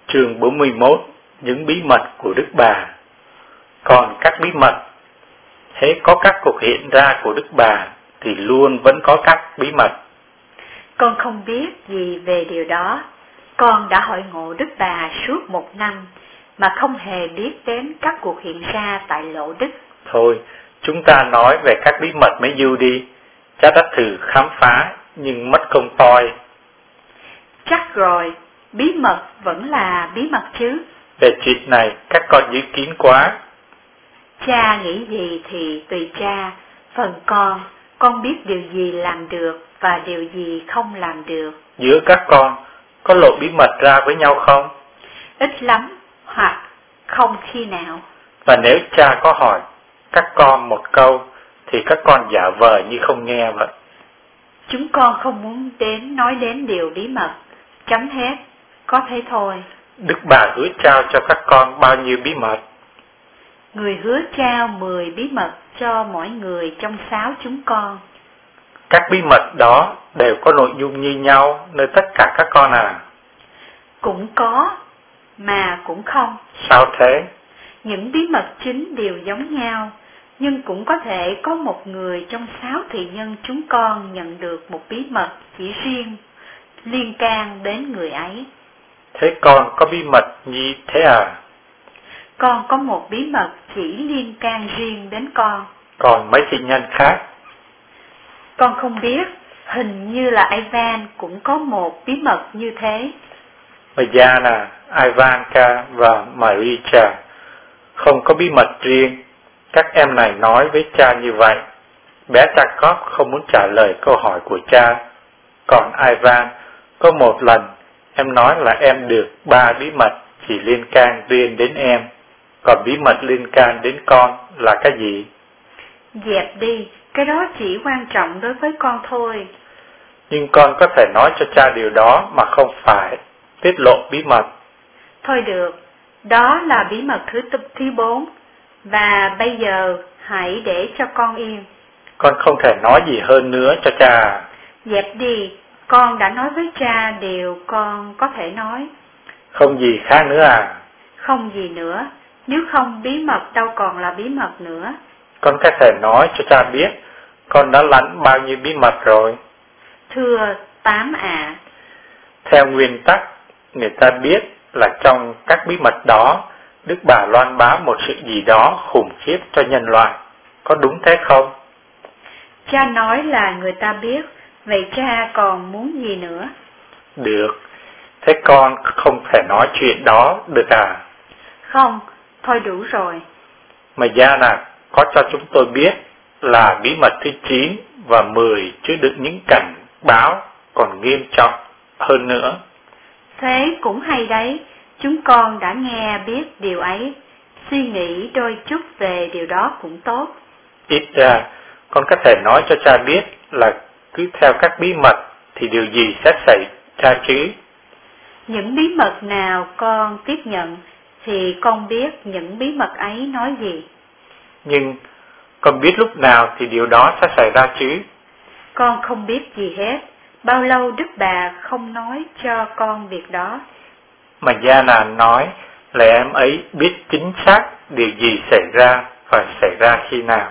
Chương 41. Những bí mật của Đức Bà. Còn các bí mật, hễ có các cuộc hiện ra của Đức Bà thì luôn vẫn có các bí mật. Con không biết gì về điều đó. Con đã hội ngộ Đức Bà suốt 1 năm mà không hề biết đến các cuộc hiện ra tại Lộ Đức. Thôi, chúng ta nói về các bí mật mấy du đi. Cha đã thử khám phá nhưng mất công toi. Chắc rồi, bí mật vẫn là bí mật chứ. Về chuyện này các con giữ kín quá. Cha nghĩ gì thì tùy cha. Phần con biết điều gì làm được và điều gì không làm được. Giữa các con có lộ bí mật ra với nhau không? Ít lắm, hoặc không khi nào. Và nếu cha có hỏi các con một câu thì các con giả vờ như không nghe vậy. Chúng con không muốn nói đến điều bí mật. Chấm hết, có thế thôi. Đức Bà hứa trao cho các con bao nhiêu bí mật? Người hứa trao 10 bí mật cho mỗi người trong 6 chúng con. Các bí mật đó đều có nội dung như nhau nơi tất cả các con à? Cũng có, mà cũng không. Sao thế? Những bí mật chính đều giống nhau, nhưng cũng có thể có một người trong 6 thị nhân chúng con nhận được một bí mật chỉ riêng, liên can đến người ấy. Thế con có bí mật như thế à? Con có một bí mật chỉ liên can riêng đến con. Còn mấy thị nhân khác? Con không biết, hình như là Ivan cũng có một bí mật như thế. Mariana, Ivanka và Marija không có bí mật riêng. Các em này nói với cha như vậy. Bé Jacob không muốn trả lời câu hỏi của cha. Còn Ivan, có một lần em nói là em được 3 bí mật chỉ liên can riêng đến em. Còn bí mật liên can đến con là cái gì? Dẹp đi, cái đó chỉ quan trọng đối với con thôi. Nhưng con có thể nói cho cha điều đó mà không phải tiết lộ bí mật. Thôi được, đó là bí mật thứ 4. Và bây giờ hãy để cho con yên. Con không thể nói gì hơn nữa cho cha. Dẹp đi, con đã nói với cha điều con có thể nói. Không gì khác nữa à? Không gì nữa, nếu không bí mật đâu còn là bí mật nữa. Con có thể nói cho cha biết con đã lãnh bao nhiêu bí mật rồi? Thưa 8 ạ. Theo nguyên tắc, người ta biết là trong các bí mật đó, Đức Bà loan báo một sự gì đó khủng khiếp cho nhân loại. Có đúng thế không? Cha nói là người ta biết, vậy cha còn muốn gì nữa? Được, thế con không thể nói chuyện đó được à? Không, thôi đủ rồi. Mariana có cho chúng tôi biết là bí mật thứ 9 và 10 chứa đựng những cảnh báo còn nghiêm trọng hơn nữa. Thế cũng hay đấy, chúng con đã nghe biết điều ấy, suy nghĩ đôi chút về điều đó cũng tốt. Ít ra, con có thể nói cho cha biết là cứ theo các bí mật thì điều gì sẽ xảy ra chứ? Những bí mật nào con tiếp nhận thì con biết những bí mật ấy nói gì. Nhưng con biết lúc nào thì điều đó sẽ xảy ra chứ? Con không biết gì hết. Bao lâu Đức Bà không nói cho con việc đó? Mariana nói là em ấy biết chính xác điều gì xảy ra và xảy ra khi nào.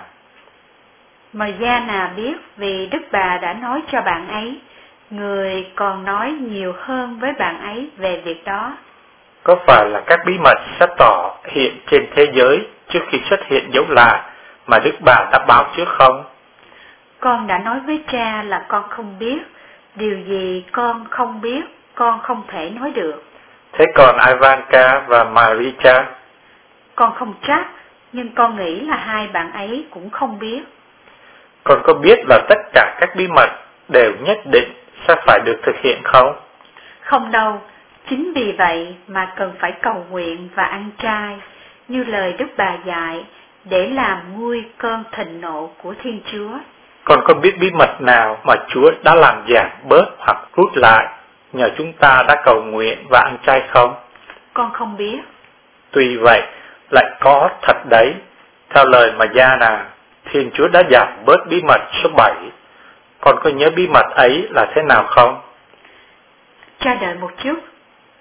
Mariana biết vì Đức Bà đã nói cho bạn ấy. Người còn nói nhiều hơn với bạn ấy về việc đó. Có phải là các bí mật sẽ tỏ hiện trên thế giới trước khi xuất hiện dấu lạ mà Đức Bà đã báo trước không? Con đã nói với cha là con không biết. Điều gì con không biết, con không thể nói được. Thế còn Ivanka và Marija? Con không chắc, nhưng con nghĩ là hai bạn ấy cũng không biết. Con có biết là tất cả các bí mật đều nhất định sẽ phải được thực hiện không? Không đâu, chính vì vậy mà cần phải cầu nguyện và ăn chay, như lời Đức Bà dạy, để làm nguôi cơn thịnh nộ của Thiên Chúa. Con có biết bí mật nào mà Chúa đã làm giảm bớt hoặc rút lại nhờ chúng ta đã cầu nguyện và ăn chay không? Con không biết. Tuy vậy, lại có thật đấy. Theo lời Mariana, Thiên Chúa đã giảm bớt bí mật số 7. Con có nhớ bí mật ấy là thế nào không? Cha đợi một chút.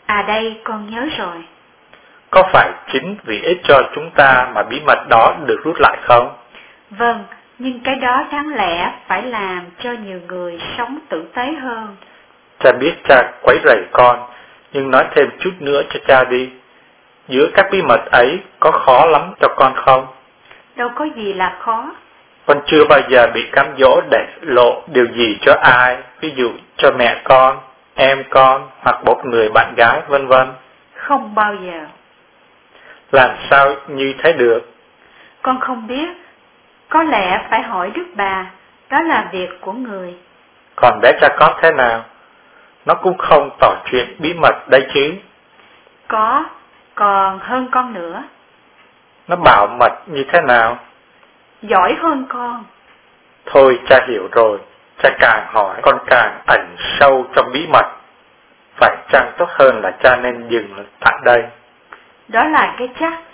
À đây con nhớ rồi. Có phải chính vì ích cho chúng ta mà bí mật đó được rút lại không? Vâng, nhưng cái đó đáng lẽ phải làm cho nhiều người sống tử tế hơn. Cha biết cha quấy rầy con, nhưng nói thêm chút nữa cho cha đi. Giữa các bí mật ấy có khó lắm cho con không? Đâu có gì là khó. Con chưa bao giờ bị cám dỗ để lộ điều gì cho ai, ví dụ cho mẹ con, em con hoặc một người bạn gái vân vân. Không bao giờ. Làm sao như thế được? Con không biết. Có lẽ phải hỏi Đức Bà, đó là việc của người. Còn bé cha có thế nào? Nó cũng không tỏ chuyện bí mật đấy chứ. Có, còn hơn con nữa. Nó bảo mật như thế nào? Giỏi hơn con. Thôi cha hiểu rồi, cha càng hỏi con càng ẩn sâu trong bí mật. Phải chăng tốt hơn là cha nên dừng tại đây? Đó là cái chắc.